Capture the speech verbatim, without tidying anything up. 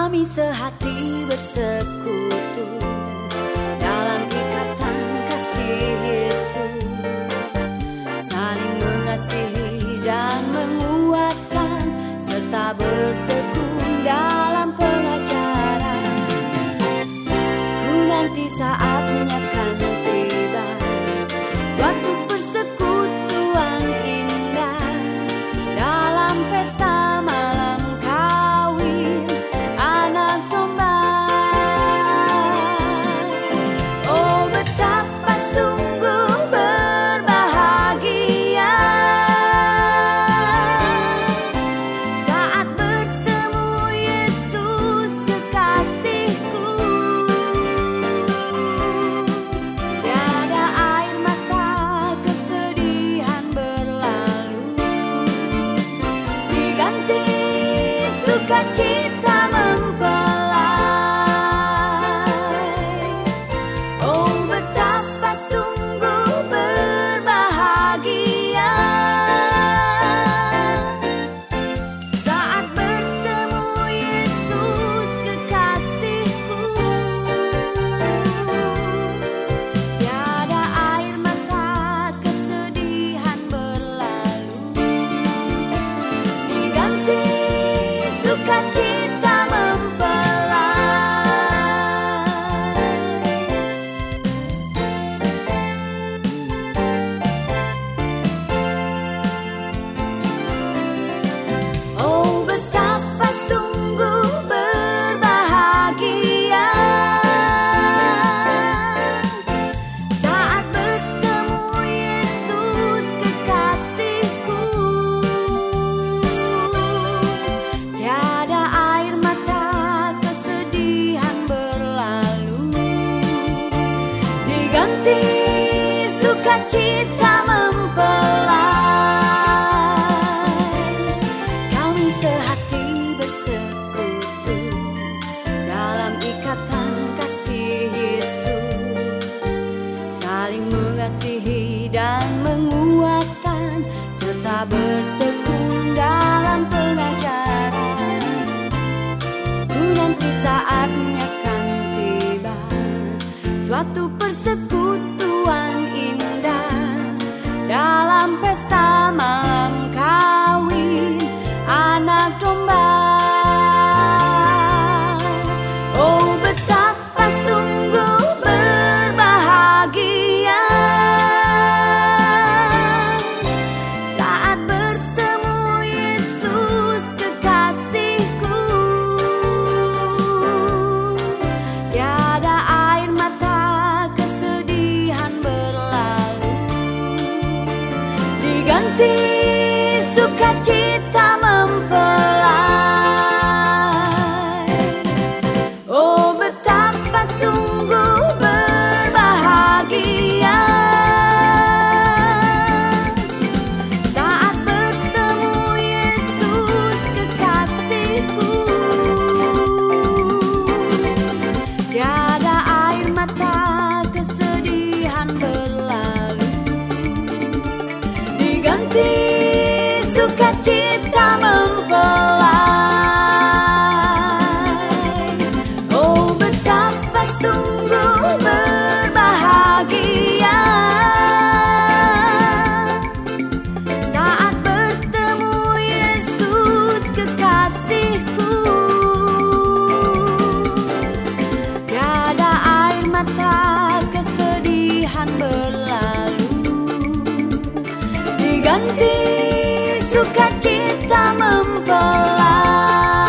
Kami sehati bersekutu dalam ikatan kasih Yesus, saling mengasihi dan menguatkan serta bertekun dalam pengajaran. Ku nanti saatnya kan tiba, suatu persekutuan indah dalam pesta malam kawin anak domba. Oh, betapa sungguh berbahagia saat bertemu Yesus kekasihku. Tiada air mata kesedihan berlalu, diganti sukacita mempelai. Oh, betapa sungguh berbahagia saat bertemu Yesus kekasihku. Tiada air mata kesedihan berlalu, diganti sukacita mempelai. Oh, betapa sungguh berbahagia saat bertemu Yesus kekasihku. Tiada air mata kesedihan berlalu, diganti sukacita mempelai. Kami sehati bersekutu dalam ikatan kasih Yesus, saling mengasihi dan menguatkan serta bertekun dalam pengajaran. Ku nanti saatnya kan tiba, suatu persekutuan indah dalam pesta malam kawin anak domba. Oh, betapa sungguh berbahagia saat bertemu Yesus kekasihku. Tiada air mata kesedihan berlalu, diganti sukacita mempelai. Oh, betapa sungguh berbahagia saat bertemu Yesus kekasihku. Tiada air mata kesedihan berlalu, diganti sukacita mempelai. Oh, betapa sungguh berbahagia saat bertemu Yesus kekasihku. Tiada air mata kesedihan berlalu, diganti sukacita mempelai.